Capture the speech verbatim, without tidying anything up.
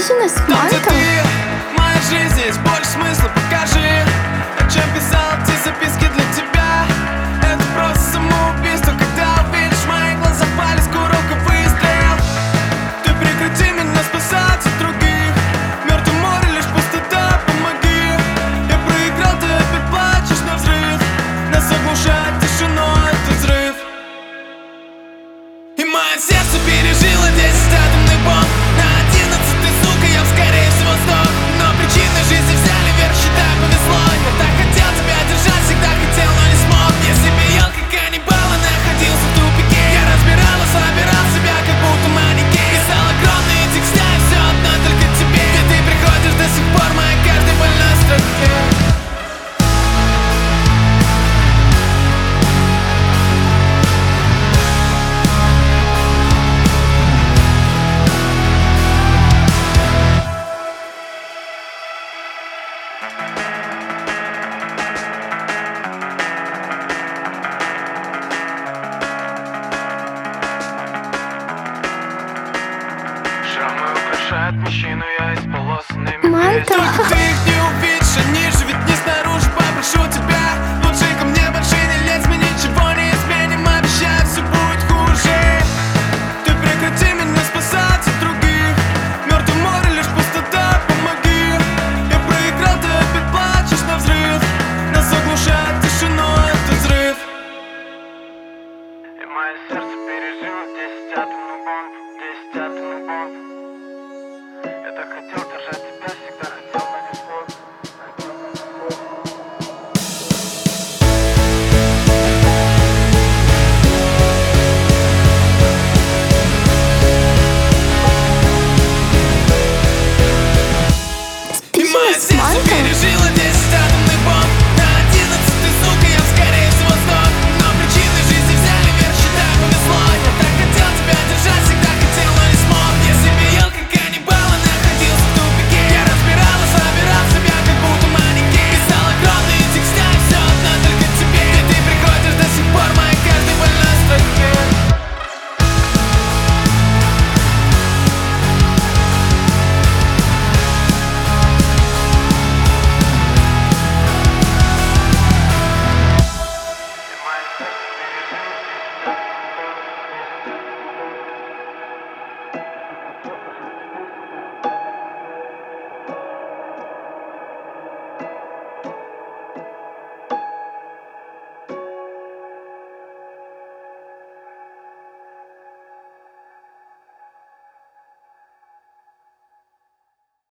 Бизнес Там, где Манто. ты, моя жизнь, есть больше смысла, покажи. Чем писал те записки для тебя. Это просто самоубийство, когда увидишь мои глаза, палец, курок и выстрел. Ты прекрати меня спасать от других. Мертвое море, лишь пустота, помоги. Я проиграл, ты опять плачешь на взрыв. Нас оглушает тишиной этот взрыв. И мое сердце пережило десять атомных бомб. На одиннадцатой, сука, я скорее всего сдох. Но причины жизни взяли верх, считай, повезло. Я так хотел тебя держать, всегда хотел, но не смог. Я себе ел, как каннибал, и находился в тупике. Я разбирал и собирал себя, как будто манекен. Писал огромные текста, и все одно только тебе. Ведь ты приходишь до сих пор, моя каждой больной строке. Шрамы украшают мужчину, я исполосанный медведь. Манто. Только ты их не увидишь, они же ведь не